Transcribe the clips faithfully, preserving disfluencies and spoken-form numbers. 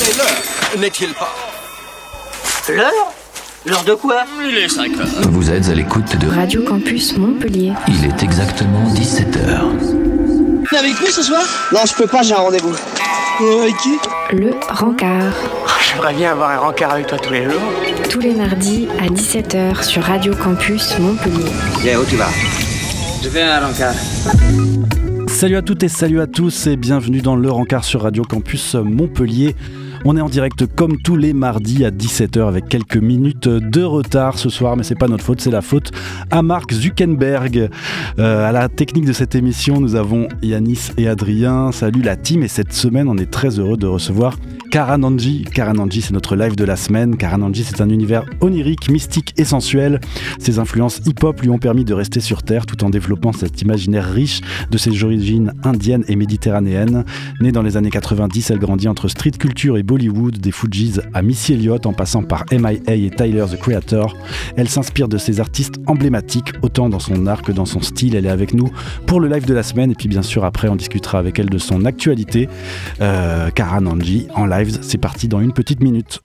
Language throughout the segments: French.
C'est l'heure, n'est-il pas? L'heure? L'heure de quoi? Il est cinq heures. Vous êtes à l'écoute de Radio Campus Montpellier. Il est exactement dix-sept heures. T'es avec nous ce soir? Non, je peux pas, j'ai un rendez-vous. Euh, avec qui? Le Rencard. Oh, j'aimerais bien avoir un rencard avec toi tous les jours. Tous les mardis à dix-sept heures sur Radio Campus Montpellier. Viens, où tu vas? Je vais à un rencard. Salut à toutes et salut à tous et bienvenue dans Le Rencard sur Radio Campus Montpellier. On est en direct comme tous les mardis à dix-sept heures avec quelques minutes de retard ce soir, mais c'est pas notre faute, c'est la faute à Mark Zuckerberg. Euh, à la technique de cette émission, nous avons Yanis et Adrien. Salut la team, et cette semaine, on est très heureux de recevoir Karananji. Karananji, c'est notre live de la semaine. Karananji, c'est un univers onirique, mystique et sensuel. Ses influences hip-hop lui ont permis de rester sur Terre tout en développant cet imaginaire riche de ses origines indiennes et méditerranéennes. Née dans les années quatre-vingt-dix, elle grandit entre street culture et Bollywood, des Fujis à Missy Elliott en passant par M I A et Tyler the Creator. Elle s'inspire de ces artistes emblématiques, autant dans son art que dans son style. Elle est avec nous pour le live de la semaine, et puis bien sûr après on discutera avec elle de son actualité. euh, Karananji en live, c'est parti dans une petite minute.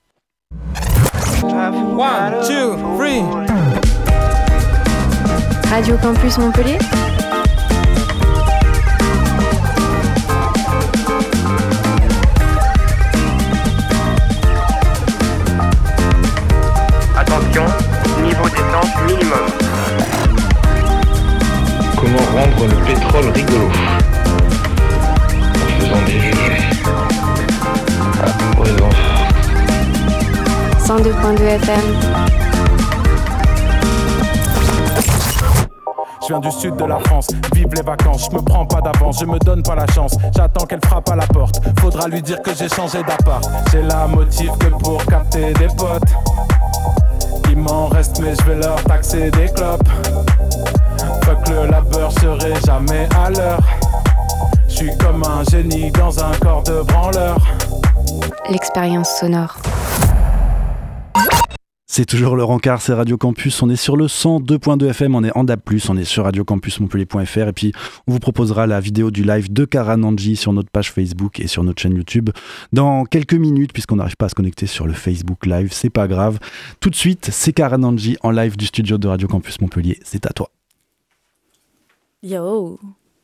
One, two, three. Radio Campus Montpellier. Attention, niveau d'essence minimum. Comment rendre le pétrole rigolo? En faisant des jeux pour les enfants. cent deux virgule deux F M. Je viens du sud de la France, vive les vacances, je me prends pas d'avance, je me donne pas la chance, j'attends qu'elle frappe à la porte, faudra lui dire que j'ai changé d'appart, j'ai la motive que pour capter des potes, il m'en reste mais je vais leur taxer des clopes, fuck le labeur, je serai jamais à l'heure, je suis comme un génie dans un corps de branleur. L'expérience sonore. C'est toujours le Rencard, c'est Radio Campus, on est sur le cent deux virgule deux F M, on est en D A B plus, on est sur radio campus montpellier point F R, et puis on vous proposera la vidéo du live de Karananji sur notre page Facebook et sur notre chaîne YouTube dans quelques minutes, puisqu'on n'arrive pas à se connecter sur le Facebook Live, c'est pas grave. Tout de suite, c'est Karananji en live du studio de Radio Campus Montpellier, c'est à toi. Yo.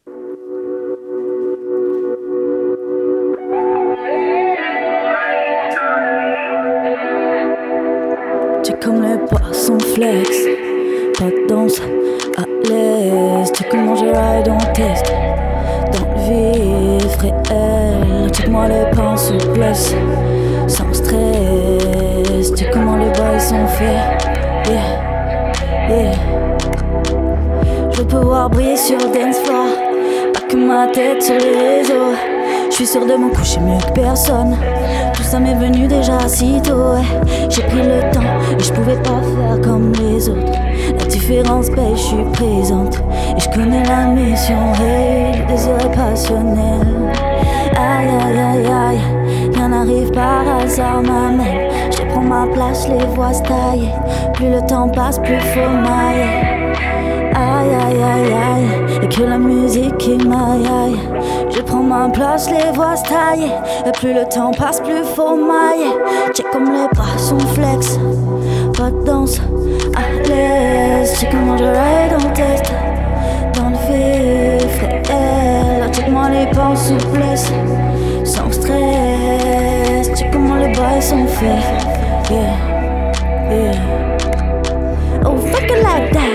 T'es comme les poissons flex, pas de danse à l'aise. T'es comment je ride en test, dans le vif réel. Check-moi les pas en souplesse, sans stress. T'es comment les bails sont faits, yeah, yeah. Je veux pouvoir briller sur le dance floor, pas que ma tête sur les réseaux. Je suis sûr de m'en coucher mieux que personne. Tout ça m'est venu déjà si tôt, ouais. J'ai pris le temps et je pouvais pas faire comme les autres. La différence paye, je suis présente et je connais la mission, hey, le désir est passionnel. Aïe aïe aïe aïe, rien n'arrive par hasard, m'amène. Je prends ma place, les vois se tailler. Plus le temps passe, plus faut mailler. Aïe aïe aïe aïe, et que la musique qui m'aille aïe. Je prends ma place, les voix se tailler. Et plus le temps passe, plus faut mailler. Check comme les bras sont flex, pas de danse à l'aise. Check comment je ride en test, dans le vif réel. Check-moi les pas en souplesse, sans stress. Check comment les bails sont faits, yeah, yeah. Oh, fuck it like that.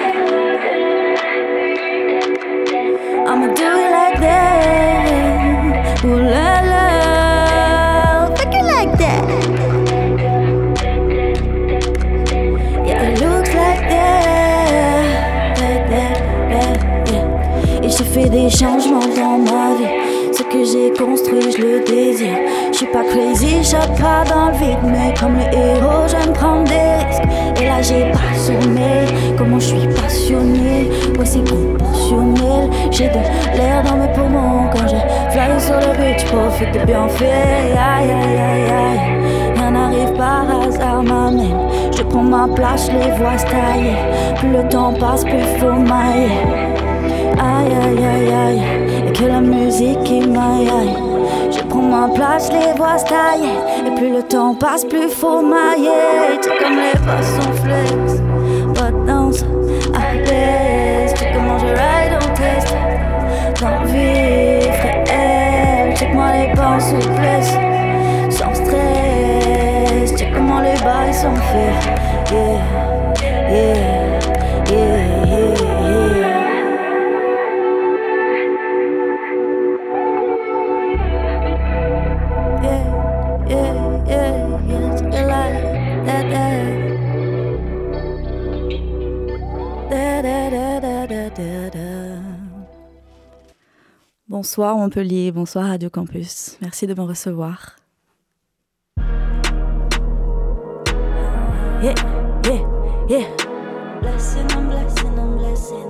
I'ma do it like that. Ooh la la, fuck it like that. Yeah, it looks like that, that, that, that, yeah. Et j'ai fait des changements dans ma vie. Ce que j'ai construit, je le désire. Je suis pas crazy, je pas dans le vide. Mais comme le héros, j'aime prendre des risques. Et là j'ai pas sommeil. Comment je suis passionné, ouais c'est proportionnel. J'ai de l'air dans mes poumons quand je fly sur le beach. Profite des bienfaits, aïe aïe aïe aïe. Rien n'arrive par hasard, m'amène. Je prends ma place, je les vois se tailler. Plus le temps passe, plus faut mailler. Aïe aïe aïe aïe. Et que la musique qui m'aille. Je prends ma place, je les vois se tailler. Et plus le temps passe, plus faut mailler. Tu comme les poissons flex, pas de danse à l'aise. Tu comment je ride en test, dans le vif réel. Check-moi les pas en souplesse, sans stress. Check comment les bails sont faits. Yeah, yeah, yeah, yeah, yeah. Bonsoir Montpellier, bonsoir Radio Campus. Merci de me recevoir. Yeah, yeah, yeah. Blessing, I'm blessing, I'm blessing.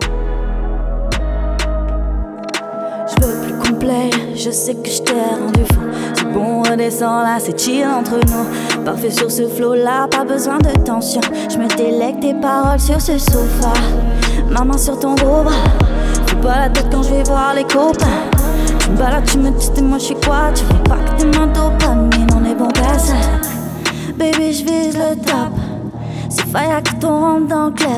Je veux plus complet, je sais que je t'ai rendu fou. C'est bon, redescends là, c'est chill entre nous. Parfait sur ce flow là, pas besoin de tension. Je me délecte tes paroles sur ce sofa. Ma main sur ton gros bras. Fais pas la tête quand je vais voir les copains. Tu me balades, tu me dis t'es moi je suis quoi. Tu veux pas que t'es ma dopamine, on est bon qu'à ça. Baby je vise le top. C'est fire que ton rentre dans le club.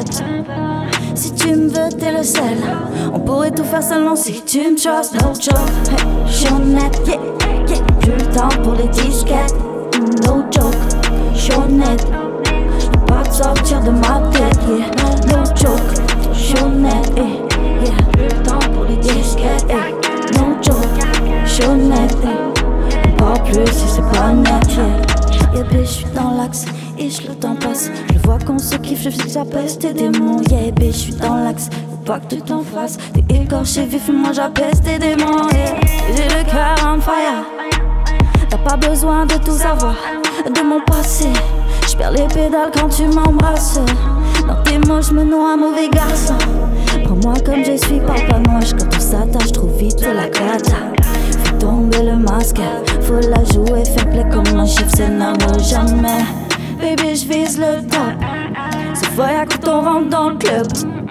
Si tu me veux t'es le seul. On pourrait tout faire seulement si tu me trust. No joke, hey, je suis honnête, yeah, yeah. Plus le temps pour les disquettes. No joke, je suis honnête. J'peux pas te sortir de ma tête, yeah. No joke, je suis honnête, yeah, yeah. Plus le temps pour les disquettes, yeah. No joke, je suis honnête, yeah. Pas plus si c'est pas net, yeah. Yeah bitch, je suis dans l'axe. Ish, le temps passe, je vois qu'on se kiffe, je sais que j'apaise tes démons. Yeah, bitch, je suis dans l'axe, faut pas que tu t'en fasses. T'es écorché vif et moi j'apaise tes démons. Yeah, j'ai le cœur en fire. T'as pas besoin de tout savoir de mon passé. J'perds les pédales quand tu m'embrasses. Dans tes mots, j'me noie, un mauvais garçon. Prends-moi comme je suis, parle pas moche. Quand on s'attache trop vite, c'est la cata. Fais tomber le masque, faut la jouer, fair play comme un chiffre, c'est n'amour jamais. Baby, je vise le top. C'est foyer quand on rentre dans le club.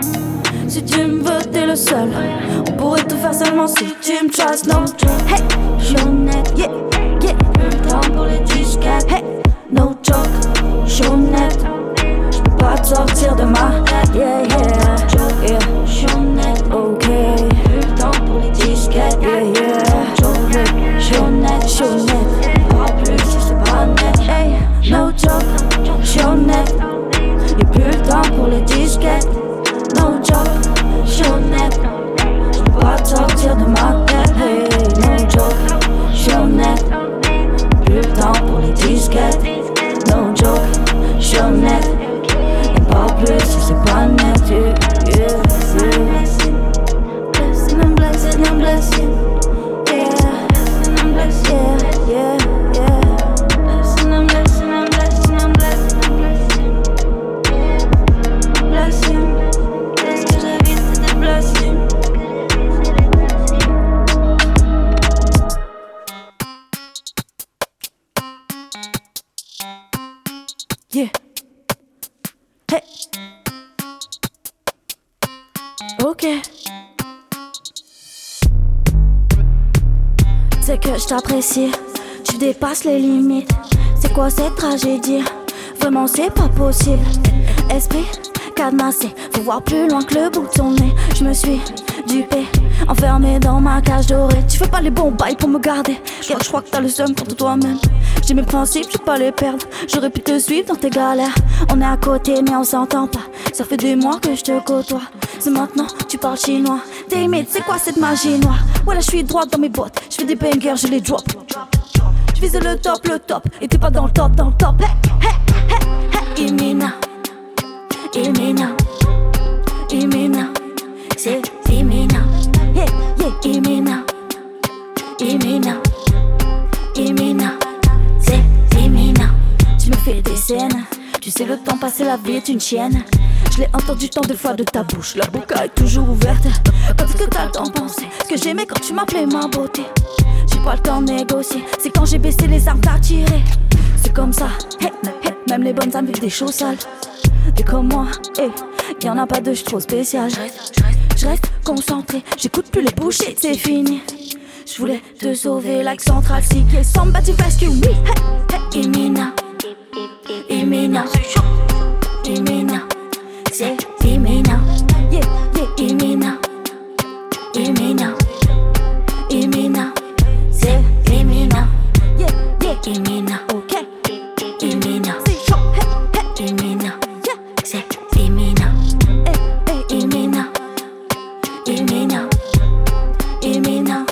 Si tu me veux, t'es le seul. On pourrait tout faire seulement si tu me trust. No joke, hey, j'suis honnête, yeah, yeah. Le temps pour les disquettes, hey, no joke, j'suis honnête. J'peux pas te sortir de ma yeah, yeah, yeah. J'suis honnête, ok. Le temps pour les disquettes, yeah, yeah. J'suis honnête, j'suis honnête. Pas plus si c'est pas net, hey. No joke, j'suis honnête. Y'a plus le temps pour les disquettes. No joke, j'suis honnête. J'peux pas te sortir de ma tête. Hey, no joke, j'suis honnête. Plus le temps pour les disquettes. No joke, j'suis honnête. Y'a pas plus si c'est pas net. Yeah, yeah, yeah. Blessing, I'm blessing, I'm blessing. Yeah, I'm blessed, yeah, yeah, yeah. Blessing, I'm blessing, I'm blessing, I'm blessing, I'm blessing. Blessing, qu'est-ce que j'ai vu, c'est des blessings. Yeah. Hey. Ok. C'est que je t'apprécie, tu dépasses les limites. C'est quoi cette tragédie? Vraiment c'est pas possible. Esprit cadenassé, faut voir plus loin que le bout de ton nez. Je me suis dupé, enfermé dans ma cage dorée. Tu fais pas les bons bails pour me garder. Car je crois que t'as le seum contre toi-même. J'ai mes principes, je peux pas les perdre. J'aurais pu te suivre dans tes galères. On est à côté mais on s'entend pas. Ça fait des mois que je te côtoie. C'est maintenant, tu parles chinois. Timide, c'est quoi cette magie noire? Voilà, je suis droite dans mes bottes. Je fais des bangers, je les drop. Je vise le top, le top. Et t'es pas dans le top, dans le top. Hey, hey, hey, hey. Imina, Imina, Imina. C'est Imina. Yeah, yeah, Imina, Imina, Imina. C'est Imina. Tu me fais des scènes. Tu sais le temps passé, la vie est une chienne. Je l'ai entendu tant de fois de ta bouche. La boca est toujours ouverte. Quand est-ce que t'as le temps de penser? Ce que j'aimais quand tu m'appelais ma beauté. J'ai pas le temps de négocier. C'est quand j'ai baissé les armes t'as tiré. C'est comme ça, hey, hey. Même les bonnes âmes vivent des choses sales. T'es comme moi, hey. Y'en a pas de trop spécial. je reste concentré, j'écoute plus les bouchées, c'est fini. Je voulais te sauver like Central C K. Somebody rescue me. Hey, hey, Imina, Imina, Imina, c'est Imina. Yeah, yeah, Imina, Imina, Imina, c'est Imina. Yeah, yeah, Imina. Ok, Imina, c'est chaud. Hey, hey, Imina, yeah, c'est Imina. Hey, hey, Imina, Imina, Imina.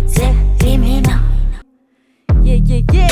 Yeah, yeah, yeah.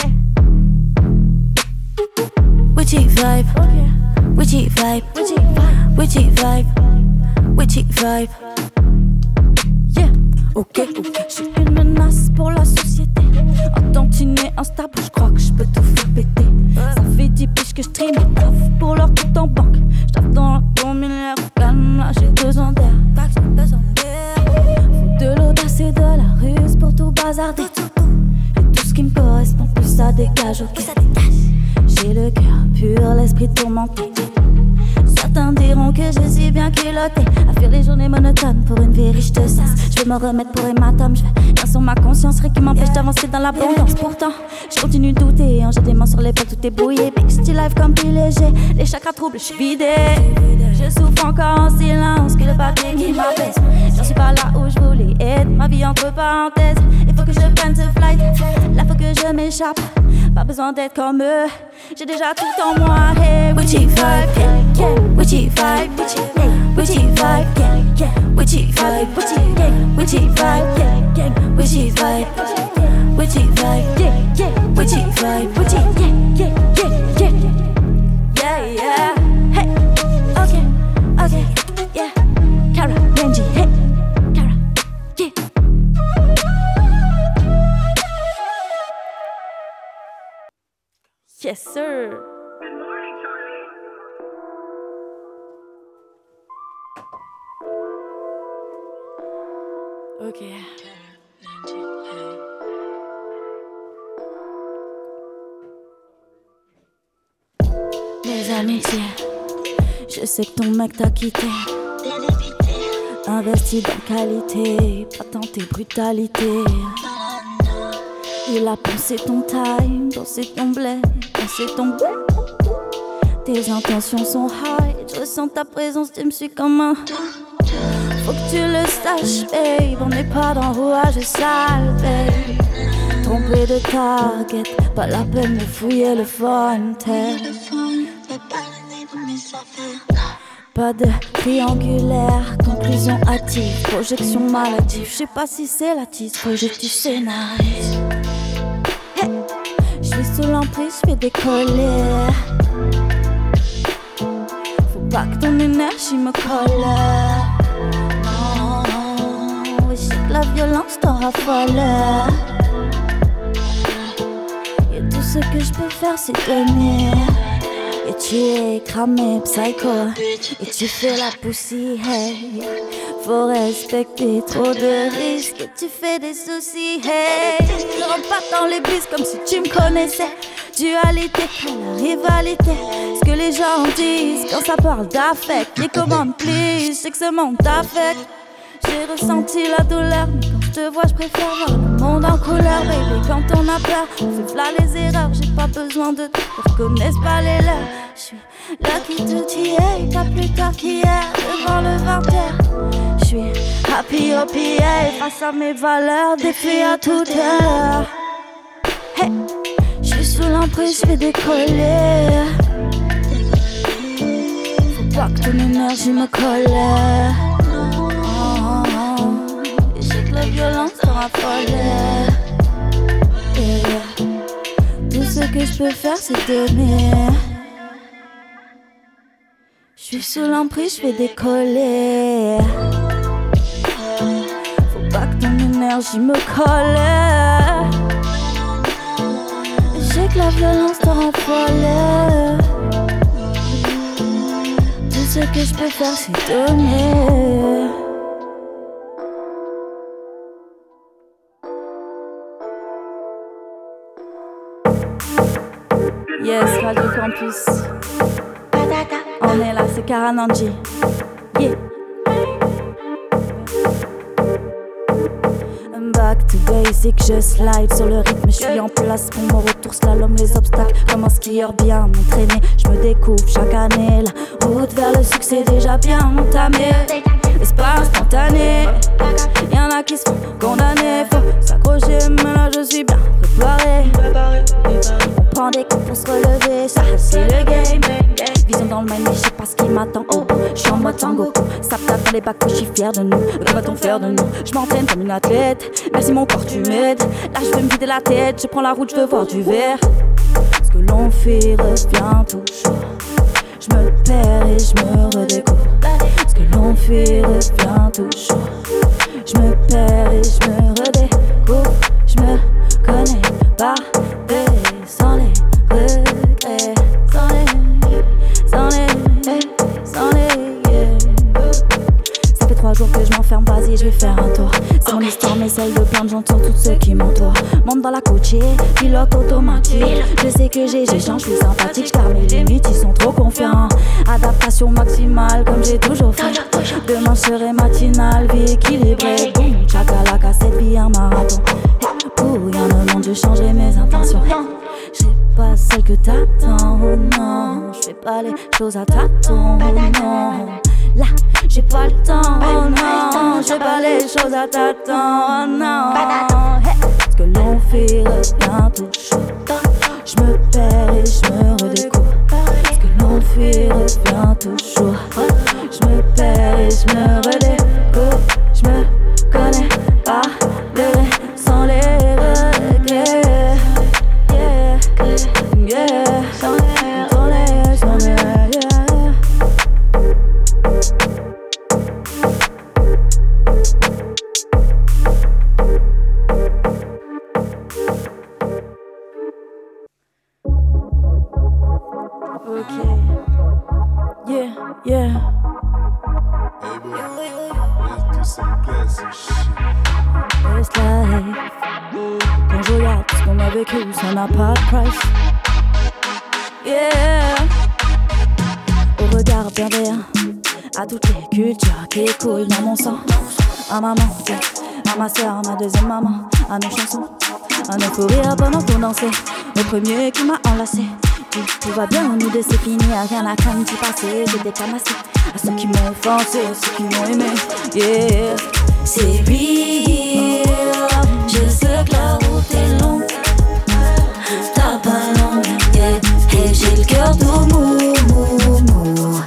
Witchy vibe, okay. Witchy vibe, witchy vibe, witchy vibe, witchy vibe. Yeah, ok, ok. J'suis une menace pour la société. En tantinet, instable, j'crois que j'peux tout faire péter. Ça fait dix piges que j'trime des taf pour leur compte en banque. J'tape dans la fourmilière, calme là, j'ai besoin d'air. J'ai besoin d'air. Faut de l'audace et de la ruse pour tout bazarder. Tout ce qui me correspond, plus ça dégage, ok. J'ai le cœur pur, l'esprit tourmenté. Certains diront que je suis bien culotté. À faire les journées monotones pour une vie riche de sens. Je vais me remettre pour hématome. Je vais rien sur ma conscience, rien qui m'empêche d'avancer dans l'abondance. Pourtant, je continue de douter. J'ai des mains sur l'épaule, tout est brouillé. Big style life comme plus léger. Les chakras troubles, je suis vidé. Je souffre encore en silence, que le papier qui m'abaisse. J'en suis pas là où je voulais être. Ma vie entre parenthèses. Il faut que je prenne ce flight. Là faut que je m'échappe. Pas besoin d'être comme eux. J'ai déjà tout en moi. Hey, witchy vibe, yeah, yeah. Witchy vibe, witchy, yeah. Witchy vibe, yeah, yeah. Witchy vibe, witchy, yeah. Witchy vibe, yeah, yeah. Witchy vibe, witchy vibe, yeah, yeah. Witchy vibe, witchy, yeah, yeah, yeah, yeah, yeah, yeah. Hey, okay, okay, yeah. Kara, Benji, hey, Kara, yeah. Yes, sir. Ok. Mes amitiés, je sais que ton mec t'a quitté. Investi dans qualité, pas tenter brutalité. Il a pensé ton time, pensé ton blé, pensé ton blé. Tes intentions sont high, je ressens ta présence, tu me suis comme un. Faut que tu le saches, babe, on n'est pas dans rouage sale, babe. Trompé de target, pas la peine de fouiller le fontaine. Pas de triangulaire, conclusion hâtive, projection maladive. Je sais pas si c'est la tisse, projet du scénarise. Hey. Je suis sous l'emprise, je fais décoller. Faut pas que ton énergie me colle. Non, je sais que la violence t'en raffole. Et tout ce que je peux faire, c'est donner. Et tu es cramé, psycho. Et tu fais la poussie, hey. Faut respecter, trop de risques. Et tu fais des soucis, hey. Je rentre pas dans les bis comme si tu me connaissais. Dualité, la rivalité. Ce que les gens disent quand ça parle d'affect. Les commandes, please, je sais que ce monde t'affecte. J'ai ressenti la douleur, mais quand je te vois, je préfère voir le monde en couleur, baby. Quand on a peur, on fait v'là les erreurs. J'ai pas besoin de te reconnaissent pas les leurs. J'suis lucky to T A, pas plus tard qu'hier, devant le vingt heures. J'suis happy au P A, face à mes valeurs, défi à toute heure. Hey, j'suis sous l'emprise, j'vais décoller. Faut pas que ton énergie me colle. La violence sera folle. Yeah. Tout ce que je peux faire, c'est donner. Je suis sous l'emprise, je vais décoller. Faut pas que ton énergie me colle. Je sais que la violence sera folle. Tout ce que je peux faire, c'est donner. Yes, Radio Campus. On est là, c'est Karananji. Yeah. back to basic, je slide sur le rythme, je suis en place pour mon retour slalom, les obstacles comme un skieur bien entraîné. Je me découvre chaque année, la route vers le succès déjà bien entamée. Et c'est pas instantané, y'en a qui se font condamner. Faut s'accrocher, mais là je suis bien préparé. On prend des coups pour se relever, ça c'est le game. Vision dans le mind, mais je sais pas ce qui m'attend. Oh, je suis en mode tango, ça tape dans les bacs, je suis fier de nous. Que va-t-on faire de nous? Je m'entraîne comme une athlète. Merci mon corps, tu m'aides. Là je veux me vider la tête, je prends la route, je veux voir du vert. Ce que l'on fait revient toujours. Je me perds et je me redécouvre. Ce que l'on fait revient toujours. Je me perds et je me redécouvre. Je me connais par des sans les regrets. Sans les, sans les, sans les, yeah. Ça fait trois jours que je m'enferme, vas-y je vais faire un tour. C'est mon histoire mais celle de plein de gens sur tous ceux qui m'entourent. Monte dans la coachée, pilote automatique. Je sais que j'ai, j'ai changé, je suis sympathique. Car mes limites ils sont trop confiants. Adaptation maximale comme j'ai toujours fait. Demain je serai matinale, vie équilibrée. Boum, chakalaka, cette vie un marathon. Pour rien au monde je changerai mes intentions. J'ai pas celle que t'attends, oh non. Je fais pas les choses à tâtons, oh non. Là, j'ai pas le temps, oh non. Je fais pas les choses à tâtons, oh non. Hey. Ce que l'on fait revient toujours. Je me perds et je me redécouvre. Ce que l'on fait revient toujours. Je me perds et je me redécouvre. Je me connais pas de vrai sans les regrets. Yeah, yeah, sans les, sans les, sans les, yeah. Okay. Yeah, yeah. Hey boy, let's do some classic shit. Best life. Quand je regarde ce qu'on a vécu, ça n'a pas de price. Yeah. Au regard bienveillant, à toutes les cultures qui coulent dans mon sang. À maman, yeah. À ma soeur, ma deuxième maman, à nos chansons, à nos fous rires pendant qu'on dansait. Le premier qui m'a enlacé. Tout va bien, nous deux c'est fini, y'a rien à craindre du passé. J'ai déclamassé à ceux qui m'ont offensé, à ceux qui m'ont aimé. Yeah, c'est real. Je sais que la route est longue, t'as pas longue, yeah. Et j'ai le cœur tout mou, mou, mou.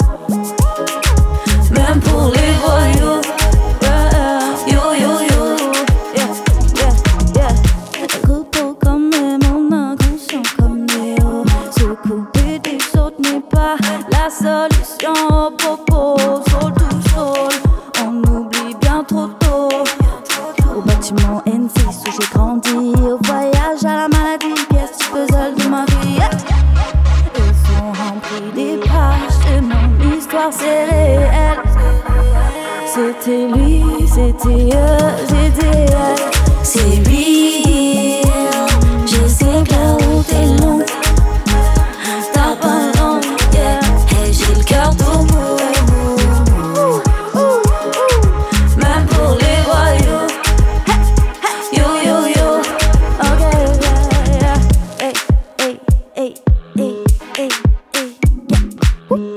Même pour les voyous, yeah. Yo, yo, yo, yeah, yeah, yeah. Coupeau comme mon inconscient comme Néo. Se couper des autres n'est pas la solution au propos. Sol tout sol, on oublie bien trop tôt. Au bâtiment N six où j'ai grandi, au voyage à la maladie, pièce du puzzle de ma vie. Yeah. Ils sont remplis des pages de mon histoire, c'est réel. C'était lui, c'était eux, j'étais elle. C'est real. Je sais que la route est longue, t'as pas long, yeah. Et j'ai le cœur tout mou, mou, mou. Même pour les voyous. Yo, yo, yo. Ok, yeah, yeah. Hey, hey, hey, hey, hey, hey, yeah. Woo.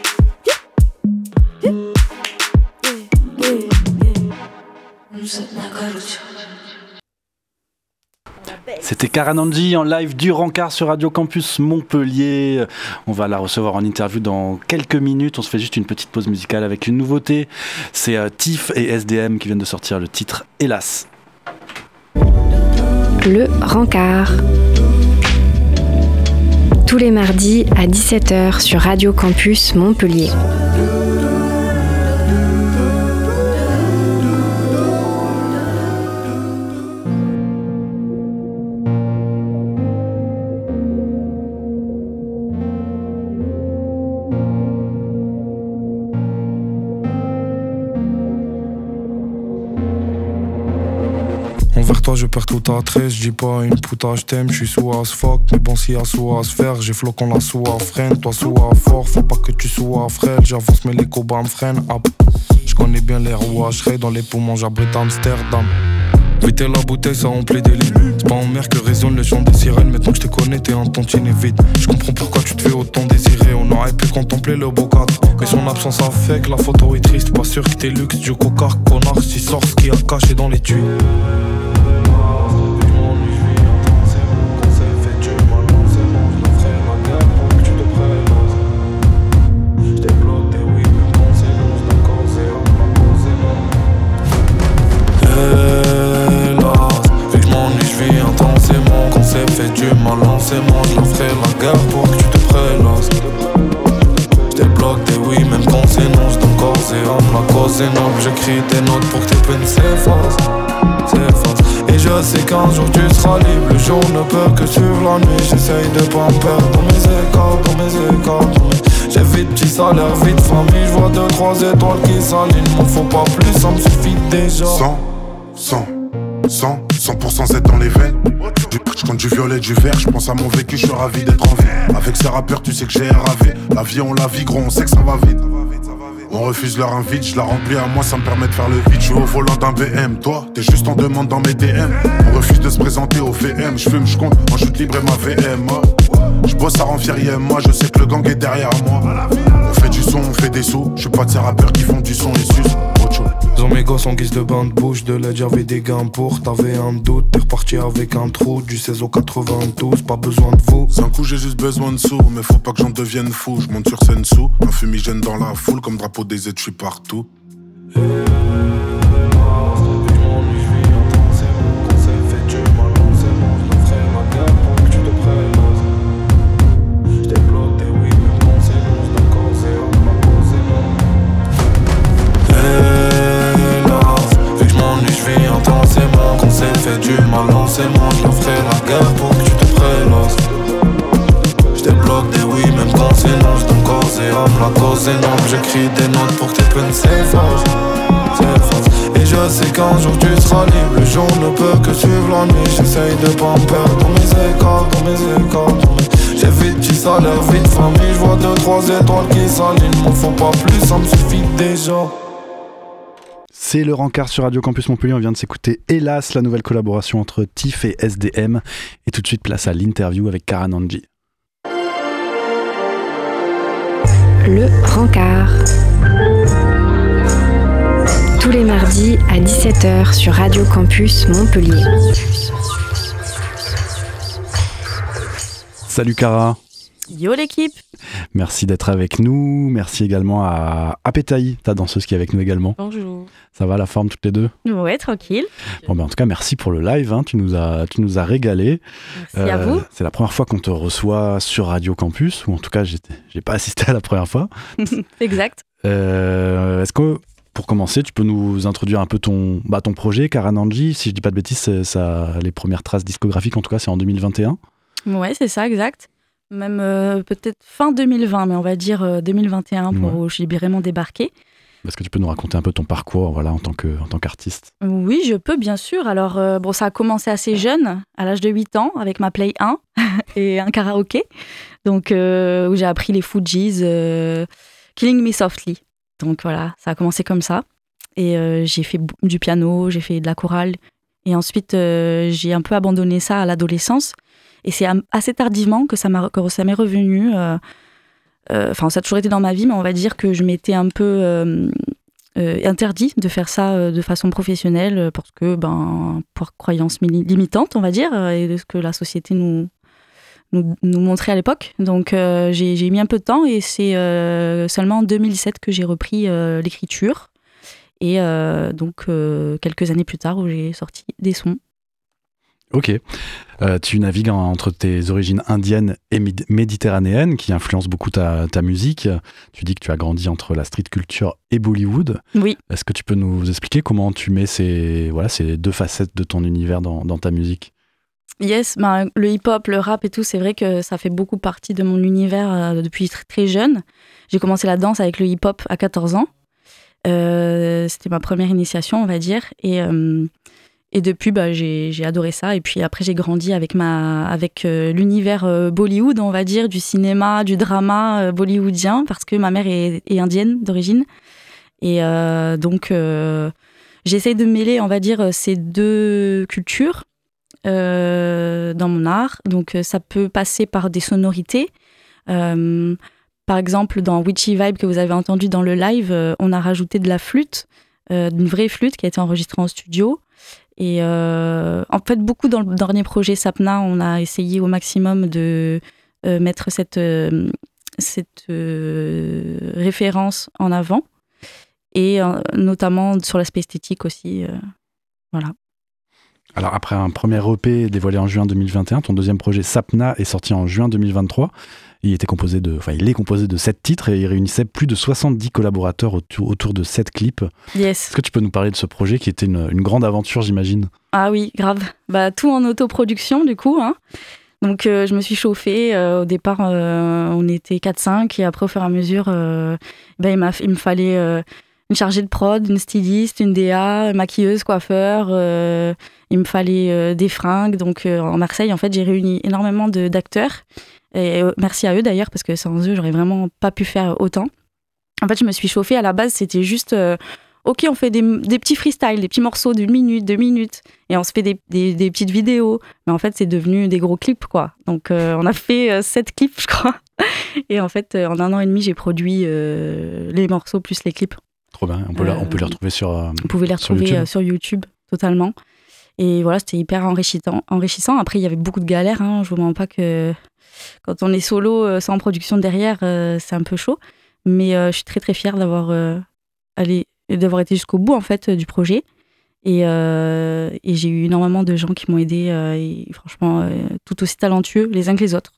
Yeah, yeah, yeah, yeah. C'était Karananji en live du Rencard sur Radio Campus Montpellier. On va la recevoir en interview dans quelques minutes. On se fait juste une petite pause musicale avec une nouveauté. C'est euh, Tiff et S D M qui viennent de sortir le titre Hélas. Le Rencard. Tous les mardis à dix-sept heures sur Radio Campus Montpellier. Envers toi je perds tout à treize, je dis pas une puta je t'aime, je suis sous as fuck, mais bon si y'a sous à se faire, j'ai flocon la sous à freine, toi sous à fort, faut pas que tu sois frêle, j'avance mais les combats me freinent, hop. Je connais bien les rouages, dans les poumons j'abrite Amsterdam. Éviter la bouteille, ça remplit des lignes. C'est pas en mer que résonne le chant des sirènes. Maintenant que je te connais, t'es un tantinet vide. Je comprends pourquoi tu te fais autant désirer. On aurait pu contempler le beau cadre, mais son absence a fait que la photo est triste. Pas sûr que t'es luxe, du coca, connard. Si sort ce qu'il y a caché dans les tuyaux. Fait du mal en s'aimant, je leur ferai la guerre pour que tu te prélasses. Je débloque des oui, même quand c'est non, je donne corps et âme. La cause est noble, j'écris des notes pour que tes peines s'effacent, s'effacent. Et je sais qu'un jour tu seras libre, le jour ne peut que suivre la nuit. J'essaye de pas me perdre dans mes écarts, dans mes écarts, dans mes... J'ai vite petit salaire, vite famille, je vois deux, trois étoiles qui s'alignent. M'en faut pas plus, ça me suffit déjà. Cent, cent, cent, cent pour cent Z dans les veines. Je compte du violet, du vert, je pense à mon vécu, je suis ravi d'être en vie. Avec ces rappeurs, tu sais que j'ai R A V. La vie, on la vit, gros, on sait que ça va vite. On refuse leur invite, je la remplis à moi, ça me permet de faire le vide. Je suis au volant d'un B M, toi, t'es juste en demande dans mes D M. On refuse de se présenter au V M, je fume, je compte, en chute libre et ma V M. Je bosse à Renfierrier, moi, je sais que le gang est derrière moi. On fait du son, on fait des sous, je suis pas de ces rappeurs qui font du son et sucent. Ils ont mes gosses en guise de bain de bouche, de l'aide j'avais des gains pour. T'avais un doute, t'es reparti avec un trou. Du seize au quatre-vingt-douze, pas besoin de vous. C'est un coup j'ai juste besoin de sous, mais faut pas que j'en devienne fou. Je monte sur scène sous, un fumigène dans la foule. Comme drapeau des aides, je suis partout. Fait du mal en s'aimant, je leur ferai la guerre pour que tu te prélasses. Je débloque des oui, même quand c'est non, je donne corps et âme. La cause est noble, j'écris des notes pour que tes peines s'effacent, s'effacent. Et je sais qu'un jour tu seras libre, le jour ne peut que suivre la nuit. J'essaye de pas me perdre dans mes écarts, dans mes écarts, dans mes... J'ai vite petit salaire, vite famille, je vois deux, trois étoiles qui s'alignent. M'en faut pas plus, ça me suffit déjà. C'est le rencard sur Radio Campus Montpellier, on vient de s'écouter Hélas, la nouvelle collaboration entre Tiff et S D M. Et tout de suite place à l'interview avec Kara Nanji. Le rencard. Tous les mardis à dix-sept heures sur Radio Campus Montpellier. Salut Kara. Yo l'équipe. Merci d'être avec nous. Merci également à Apetaï, ta danseuse qui est avec nous également. Bonjour. Ça va la forme toutes les deux? Ouais, tranquille. Bon, ben, en tout cas, merci pour le live. Hein. Tu nous as, tu nous as régalé. Merci euh, à vous. C'est la première fois qu'on te reçoit sur Radio Campus, ou en tout cas, j'étais, j'ai pas assisté à la première fois. Exact. Euh, est-ce que, pour commencer, tu peux nous introduire un peu ton, bah, ton projet, Kara Nanji? Si je dis pas de bêtises, ça, les premières traces discographiques, en tout cas, c'est en deux mille vingt et un. Ouais, c'est ça, exact. Même euh, peut-être fin deux mille vingt, mais on va dire euh, deux mille vingt et un pour ouais. où j'ai vraiment débarqué. Est-ce que tu peux nous raconter un peu ton parcours, voilà, en tant que, en tant qu'artiste? Oui, je peux, bien sûr. Alors, euh, bon, ça a commencé assez jeune, à l'âge de huit ans, avec ma Play un et un karaoké. Donc, euh, où j'ai appris les Fujis, euh, Killing Me Softly. Donc voilà, ça a commencé comme ça. Et euh, j'ai fait du piano, j'ai fait de la chorale. Et ensuite, euh, j'ai un peu abandonné ça à l'adolescence. Et c'est assez tardivement que ça, m'a, que ça m'est revenu. Enfin, euh, euh, ça a toujours été dans ma vie, mais on va dire que je m'étais un peu euh, euh, interdit de faire ça euh, de façon professionnelle parce que, ben, pour croyances limitantes, on va dire, et de ce que la société nous, nous, nous montrait à l'époque. Donc, euh, j'ai, j'ai mis un peu de temps et c'est euh, seulement en deux mille sept que j'ai repris euh, l'écriture. Et euh, donc, euh, quelques années plus tard, où j'ai sorti des sons. Ok. Euh, tu navigues en, entre tes origines indiennes et mid- méditerranéennes qui influencent beaucoup ta, ta musique. Tu dis que tu as grandi entre la street culture et Bollywood. Oui. Est-ce que tu peux nous expliquer comment tu mets ces, voilà, ces deux facettes de ton univers dans, dans ta musique? Yes, ben, le hip-hop, le rap et tout, c'est vrai que ça fait beaucoup partie de mon univers euh, depuis très, très jeune. J'ai commencé la danse avec le hip-hop à quatorze ans. Euh, c'était ma première initiation, on va dire. Et... Euh, Et depuis, bah, j'ai, j'ai adoré ça. Et puis après, j'ai grandi avec, ma, avec euh, l'univers euh, Bollywood, on va dire, du cinéma, du drama euh, bollywoodien, parce que ma mère est, est indienne d'origine. Et euh, donc, euh, j'essaye de mêler, on va dire, ces deux cultures euh, dans mon art. Donc, ça peut passer par des sonorités. Euh, par exemple, dans Witchy Vibe que vous avez entendu dans le live, euh, on a rajouté de la flûte, euh, d'une vraie flûte qui a été enregistrée en studio. Et euh, en fait, beaucoup dans le dernier projet Sapna, on a essayé au maximum de euh, mettre cette, euh, cette euh, référence en avant. Et euh, notamment sur l'aspect esthétique aussi. Euh, voilà. Alors, après un premier E P dévoilé en juin deux mille vingt et un, ton deuxième projet Sapna est sorti en juin deux mille vingt-trois. Il était composé de, enfin, il est composé de sept titres et il réunissait plus de soixante-dix collaborateurs autour, autour de sept clips. Yes. Est-ce que tu peux nous parler de ce projet qui était une, une grande aventure, j'imagine ? Ah oui, grave. Bah, tout en autoproduction, du coup. Hein. Donc, euh, je me suis chauffée. Euh, au départ, euh, on était quatre cinq et après, au fur et à mesure, euh, bah, il, m'a, il me fallait euh, une chargée de prod, une styliste, une D A, maquilleuse, coiffeur. Euh, il me fallait euh, des fringues. Donc, euh, en Marseille, en fait, j'ai réuni énormément de, d'acteurs. Et merci à eux d'ailleurs, parce que sans eux, j'aurais vraiment pas pu faire autant. En fait, je me suis chauffée. À la base, c'était juste, euh, ok, on fait des, des petits freestyles, des petits morceaux d'une minute, deux minutes, et on se fait des, des, des petites vidéos. Mais en fait, c'est devenu des gros clips, quoi. Donc, euh, on a fait euh, sept clips, je crois. Et en fait, euh, en un an et demi, j'ai produit euh, les morceaux plus les clips. Trop bien. On peut, euh, la, on peut les retrouver sur euh, On pouvait les retrouver sur YouTube, euh, sur YouTube totalement. Et voilà, c'était hyper enrichissant. enrichissant. Après, il y avait beaucoup de galères. Hein. Je vous mens pas que... Quand on est solo, euh, sans production derrière, euh, c'est un peu chaud. Mais euh, je suis très très fière d'avoir, euh, allé, d'avoir été jusqu'au bout en fait, du projet. Et, euh, et j'ai eu énormément de gens qui m'ont aidée. Euh, et franchement, euh, tout aussi talentueux les uns que les autres.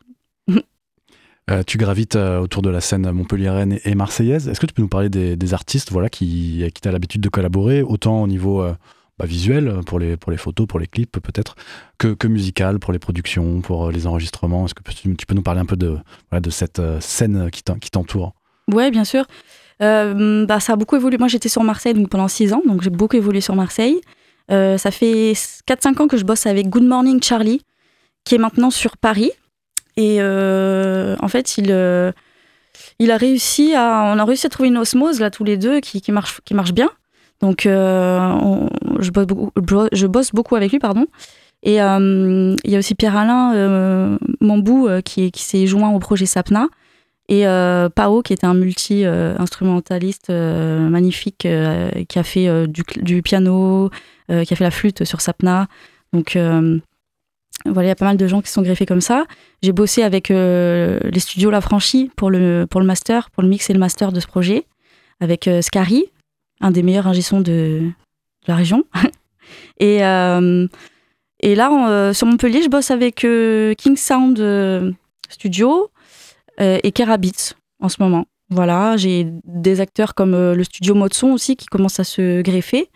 euh, tu gravites euh, autour de la scène montpelliéraine et, et marseillaise. Est-ce que tu peux nous parler des, des artistes voilà, qui, qui t'as l'habitude de collaborer, autant au niveau... Euh Bah, visuel pour les, pour les photos, pour les clips peut-être, que, que musical pour les productions, pour les enregistrements. Est-ce que tu, tu peux nous parler un peu de, voilà, de cette euh, scène qui, qui t'entoure ? Ouais, bien sûr. Euh, bah, ça a beaucoup évolué. Moi, j'étais sur Marseille donc, pendant six ans, donc j'ai beaucoup évolué sur Marseille. Euh, ça fait quatre cinq ans que je bosse avec Good Morning Charlie, qui est maintenant sur Paris. Et euh, en fait, il... Euh, il a réussi à... On a réussi à trouver une osmose, là, tous les deux, qui, qui, marche, qui marche bien. Donc, euh, on, je, bosse beaucoup, je bosse beaucoup avec lui, pardon. Et euh, il y a aussi Pierre-Alain euh, Mambou euh, qui, qui s'est joint au projet Sapna. Et euh, Pao, qui était un multi-instrumentaliste euh, euh, magnifique, euh, qui a fait euh, du, du piano, euh, qui a fait la flûte sur Sapna. Donc, euh, voilà, il y a pas mal de gens qui sont greffés comme ça. J'ai bossé avec euh, les studios La Franchie pour le, pour le master, pour le mix et le master de ce projet, avec euh, Scary, un des meilleurs ingé-sons de, de la région. et, euh, et là, on, euh, sur Montpellier, je bosse avec euh, King Sound euh, Studio euh, et Kerabits en ce moment. Voilà, j'ai des acteurs comme euh, le studio Motson aussi qui commencent à se greffer,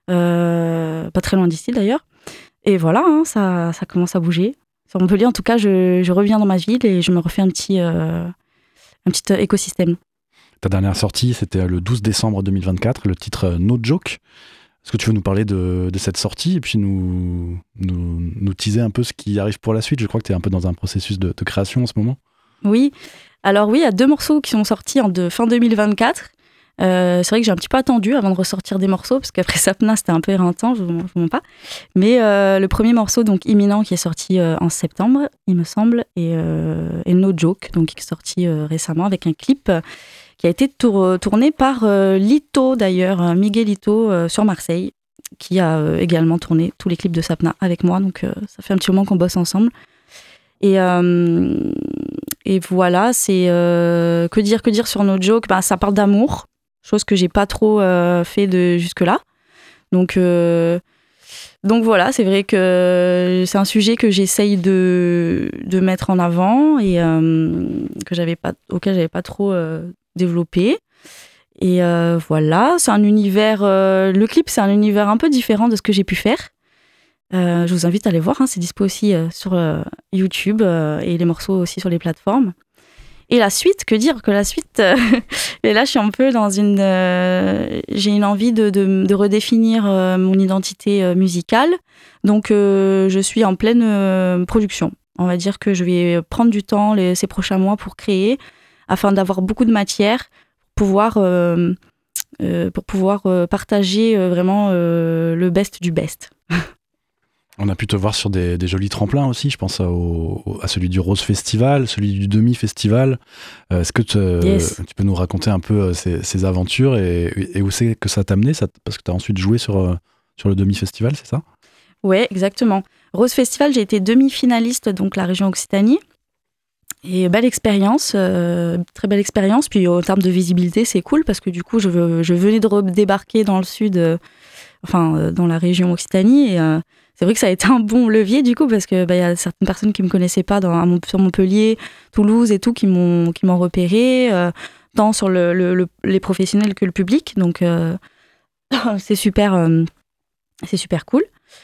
euh, pas très loin d'ici d'ailleurs. Et voilà, hein, ça, ça commence à bouger. Sur Montpellier, en tout cas, je, je reviens dans ma ville et je me refais un petit, euh, un petit écosystème. Ta dernière sortie, c'était le douze décembre deux mille vingt-quatre, le titre No Joke. Est-ce que tu veux nous parler de, de cette sortie et puis nous, nous, nous teaser un peu ce qui arrive pour la suite ? Je crois que tu es un peu dans un processus de, de création en ce moment. Oui, alors oui, il y a deux morceaux qui sont sortis en de, fin deux mille vingt-quatre. Euh, c'est vrai que j'ai un petit peu attendu avant de ressortir des morceaux, parce qu'après Sapna, c'était un peu éreintant, je ne vous mens pas. Mais euh, le premier morceau, donc Imminent, qui est sorti euh, en septembre, il me semble, et, euh, et No Joke, donc, qui est sorti euh, récemment avec un clip qui a été tour- tourné par euh, Lito, d'ailleurs, Miguelito, euh, sur Marseille, qui a euh, également tourné tous les clips de Sapna avec moi. Donc, euh, ça fait un petit moment qu'on bosse ensemble. Et, euh, et voilà, c'est... Euh, que dire, que dire sur No Joke ? Bah, ça parle d'amour, chose que j'ai pas trop euh, fait de jusque-là. Donc, euh, donc voilà, c'est vrai que c'est un sujet que j'essaye de, de mettre en avant et euh, que j'avais pas, auquel j'avais pas trop... Euh, développé. Et euh, voilà, c'est un univers... Euh, le clip, c'est un univers un peu différent de ce que j'ai pu faire. Euh, je vous invite à aller voir, hein, c'est dispo aussi euh, sur euh, YouTube euh, et les morceaux aussi sur les plateformes. Et la suite, que dire que la suite... Euh, et là, je suis un peu dans une... Euh, j'ai une envie de, de, de redéfinir euh, mon identité euh, musicale. Donc, euh, je suis en pleine euh, production. On va dire que je vais prendre du temps les, ces prochains mois pour créer, afin d'avoir beaucoup de matière, pour pouvoir euh, euh, pour pouvoir euh, partager euh, vraiment euh, le best du best. On a pu te voir sur des, des jolis tremplins aussi, je pense à, au, à celui du Rose Festival, celui du Demi Festival. Euh, est-ce que te, yes. tu peux nous raconter un peu ces, ces aventures et, et où c'est que ça t'a amené ça, parce que tu as ensuite joué sur, sur le Demi Festival, c'est ça ? Ouais, exactement. Rose Festival, j'ai été demi-finaliste, donc la région Occitanie. Et belle expérience, euh, très belle expérience. Puis en termes de visibilité, c'est cool parce que du coup, je, je venais de débarquer dans le sud, euh, enfin euh, dans la région Occitanie. Et euh, c'est vrai que ça a été un bon levier du coup parce que bah, y a certaines personnes qui me connaissaient pas dans, à Mont- sur Montpellier, Toulouse et tout, qui m'ont qui m'ont repéré, euh, tant sur le, le, le, les professionnels que le public. Donc euh, c'est super, euh, c'est super cool.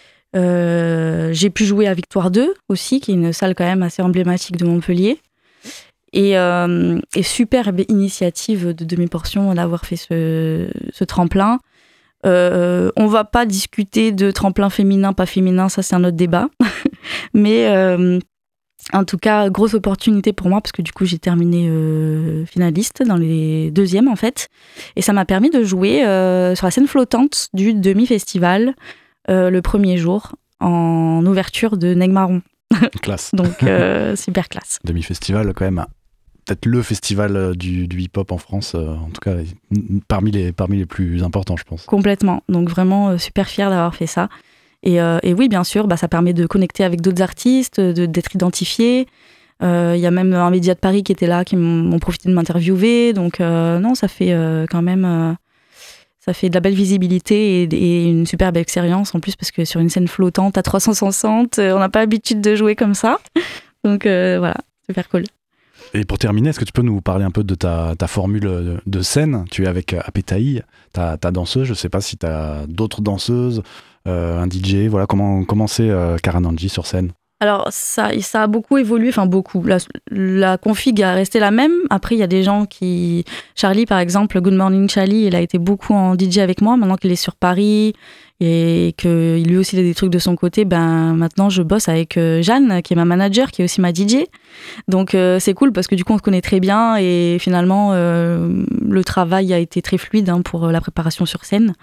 Euh, j'ai pu jouer à Victoire deux aussi, qui est une salle quand même assez emblématique de Montpellier. Et, euh, et superbe initiative de demi-portion d'avoir fait ce, ce tremplin. Euh, on va pas discuter de tremplin féminin, pas féminin, ça c'est un autre débat. Mais euh, en tout cas, grosse opportunité pour moi, parce que du coup j'ai terminé euh, finaliste dans les deuxièmes en fait. Et ça m'a permis de jouer euh, sur la scène flottante du demi-festival. Euh, le premier jour en ouverture de Negmaron. Classe. Donc euh, super classe. Demi-festival quand même, peut-être le festival du, du hip-hop en France, euh, en tout cas parmi les, parmi les plus importants je pense. Complètement, donc vraiment euh, super fière d'avoir fait ça. Et, euh, et oui bien sûr, bah, ça permet de connecter avec d'autres artistes, de, d'être identifié. Il euh, y a même un média de Paris qui était là, qui m'ont profité de m'interviewer. Donc euh, non, ça fait euh, quand même... Euh, Ça fait de la belle visibilité et, et une superbe expérience en plus parce que sur une scène flottante à trois cent soixante, on n'a pas l'habitude de jouer comme ça. Donc euh, voilà, super cool. Et pour terminer, est-ce que tu peux nous parler un peu de ta, ta formule de, de scène ? Tu es avec Apetaï, ta, ta danseuse. Je ne sais pas si tu as d'autres danseuses, euh, un D J. Voilà, comment, comment c'est euh, Karananji sur scène ? Alors, ça, ça a beaucoup évolué, enfin beaucoup. La, la config a resté la même. Après, il y a des gens qui... Charlie, par exemple, Good Morning Charlie, il a été beaucoup en D J avec moi. Maintenant qu'il est sur Paris et qu'il lui aussi a des trucs de son côté, ben, maintenant, je bosse avec Jeanne, qui est ma manager, qui est aussi ma D J. Donc, euh, c'est cool parce que du coup, on se connaît très bien et finalement, euh, le travail a été très fluide hein, pour la préparation sur scène.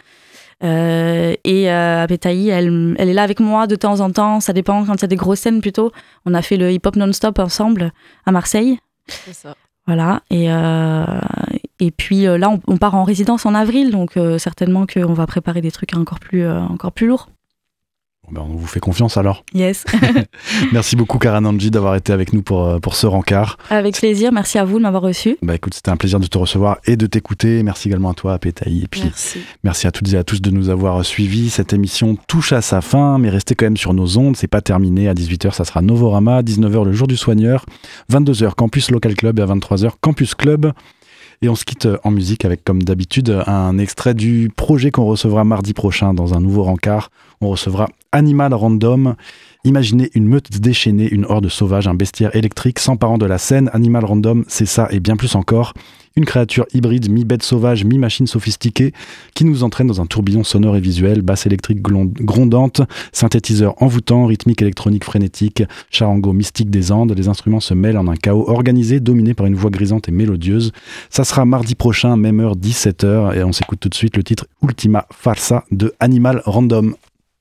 Euh, et euh, Apetaï, elle, elle est là avec moi de temps en temps, ça dépend quand il y a des grosses scènes plutôt. On a fait le hip-hop non-stop ensemble à Marseille. C'est ça. Voilà, et, euh, et puis euh, là on, on part en résidence en avril, donc euh, certainement qu'on va préparer des trucs encore plus, euh, encore plus lourds. Ben on vous fait confiance alors. Yes. Merci beaucoup Karananji d'avoir été avec nous pour, pour ce rencard. Avec plaisir, merci à vous de m'avoir reçu. Bah écoute, c'était un plaisir de te recevoir et de t'écouter. Merci également à toi, Apetaï. Et puis merci. merci à toutes et à tous de nous avoir suivis. Cette émission touche à sa fin, mais restez quand même sur nos ondes. C'est pas terminé. À dix-huit heures, ça sera Novorama. dix-neuf heures, le jour du soigneur. vingt-deux heures, Campus Local Club. Et à vingt-trois heures, Campus Club. Et on se quitte en musique avec, comme d'habitude, un extrait du projet qu'on recevra mardi prochain dans un nouveau rencard. On recevra Animal Random. Imaginez une meute déchaînée, une horde sauvage, un bestiaire électrique s'emparant de la scène. Animal Random, c'est ça et bien plus encore. Une créature hybride, mi-bête sauvage, mi-machine sophistiquée, qui nous entraîne dans un tourbillon sonore et visuel, basse électrique grondante, synthétiseur envoûtant, rythmique électronique frénétique, charango mystique des Andes. Les instruments se mêlent en un chaos organisé, dominé par une voix grisante et mélodieuse. Ça sera mardi prochain, même heure, dix-sept heures, et on s'écoute tout de suite le titre Ultima Farsa de Animal Random.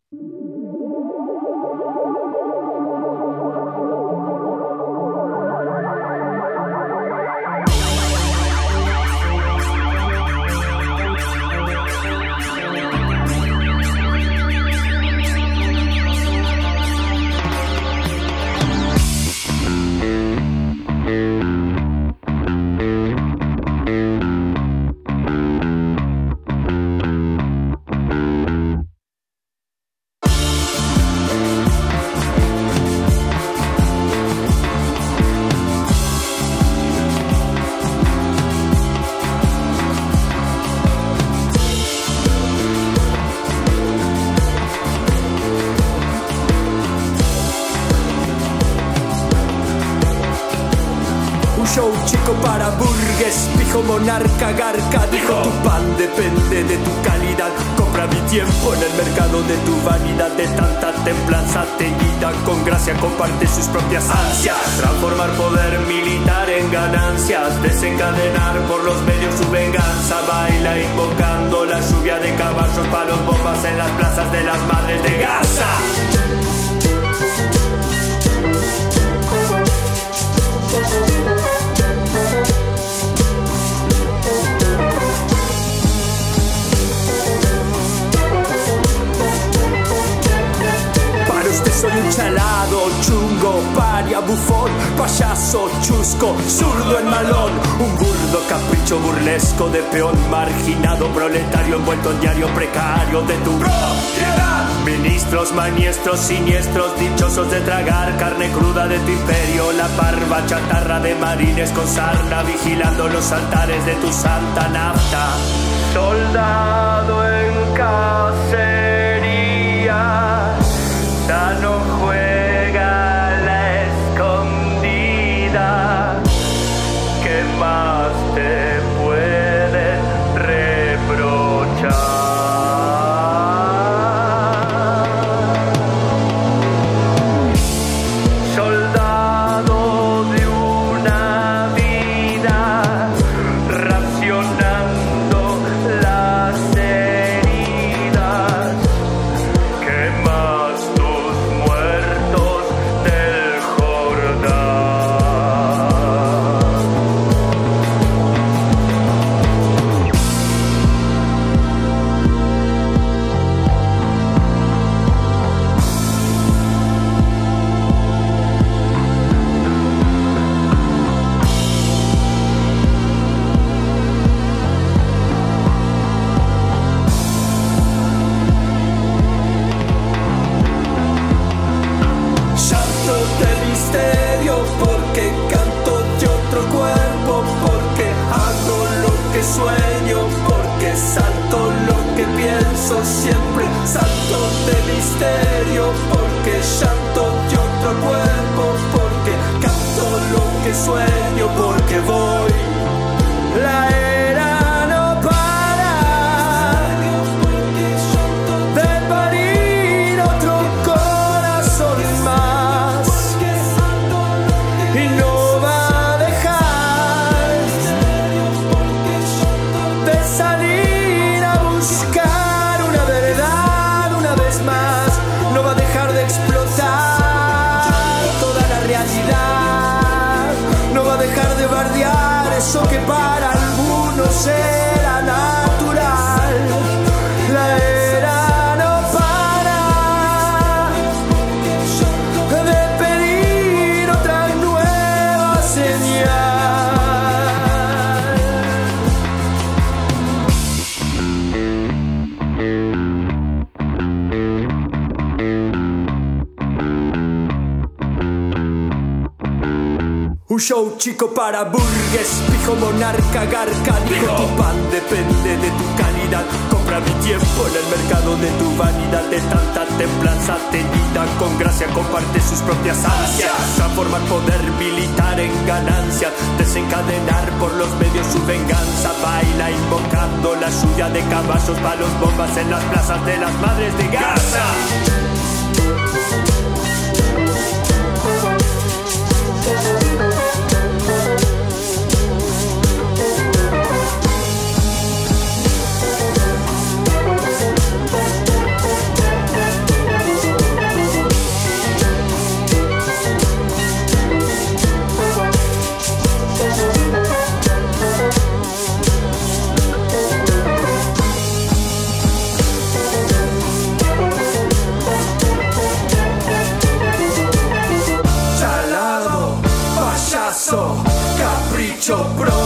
show chico para burgues, pijo monarca, garca, dijo tu pan depende de tu calidad. Compra mi tiempo en el mercado de tu vanidad, de tanta templanza teñida con gracia comparte sus propias ansias. Transformar poder militar en ganancias, desencadenar por los medios su venganza. Baila invocando la lluvia de caballos, palos, bombas en las plazas de las madres de Gaza. Para usted soy un chalado, chungo, paria, bufón, payaso, chusco, zurdo en malón, un burdo capricho burlesco de peón marginado, proletario envuelto en diario precario de tu propiedad. Ministros, maniestros, siniestros, dichosos de tragar carne cruda de tu imperio, la parva chatarra de marines con sarna, vigilando los altares de tu santa nafta. Soldado en cacería, ya no juega la escondida. ¿Qué más te pueden reprochar? Soldado de una vida, racionando las heridas. ¿Qué más tus muertos del Jordán? Llanto de misterio porque canto de otro cuerpo, porque hago lo que sueño, porque salto lo que pienso siempre. Salto de misterio porque llanto de otro cuerpo, porque canto lo que sueño, porque voy. La era no para de parir otro corazón más, y no va a dejar de salir a buscar una verdad una vez más. No va a dejar de explotar toda la realidad. No va a dejar de bardear eso que para algunos era natural. La era no para de pedir otra nueva señal. Un show chico para burgues, pijo monarca, garca, dijo tu pan depende de tu calidad. Compra mi tiempo en el mercado de tu vanidad, de tanta templanza tenida con gracia comparte sus propias ansias. Transformar poder militar en ganancia, desencadenar por los medios su venganza. Baila invocando la lluvia de caballos, palos, bombas en las plazas de las madres de Gaza. Capricho, bro.